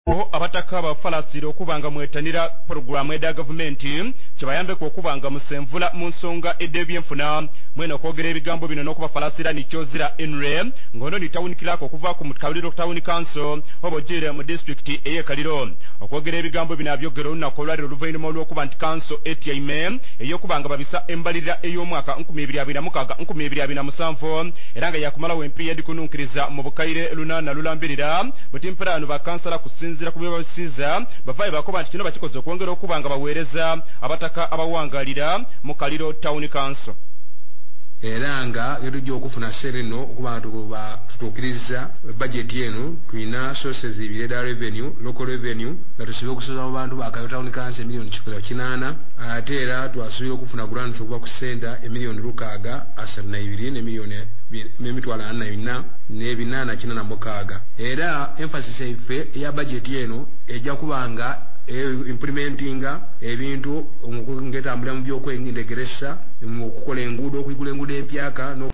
abataka abafalasire okubanga mwetanira programu eda gavumenti kibayambeko okubanga musenvula mu nsonga ed'ebyenfuna mweno okwogera ebigambo bino n'okubafalasira nikyozira enre ng'ono nitawunikirako okuva ku Kaliro Town Council obojere mu district eye Kaliro okwogera ebigambo bino abyogera olunaku olwaliro oluvannyuma olw'okuba nti council etyaime ey'okubanga babisa embalirira ey'omwaka 2026 era nga yakumalawo empiya edikununkiriza mu bukaire lunana lulambirira butimpirano bakansala kusinzira ku byebabisiza bavayo bakoba nti kino bakikoze okwongera okubanga baweereza abataka abawangalira mu Kaliro Town Council era nga getujja okufuna sereno okuba tutuukiriza budget yenu tulina sources ibiri eda revenue local revenue nga tusobola okusoza mu bantu ba Kaliro Town Council miliyoni 800 ate era twasuubira okufuna grants okuva ku senta emiliyoni 632 n'emiliyoni 44 n'ebinana era emphasis yaffe eya budget yenu ejja kubanga implementinga ebintu ng'etambulira mu byokwendegeresa mu kukola enguudo okuyigula enguudo empyaka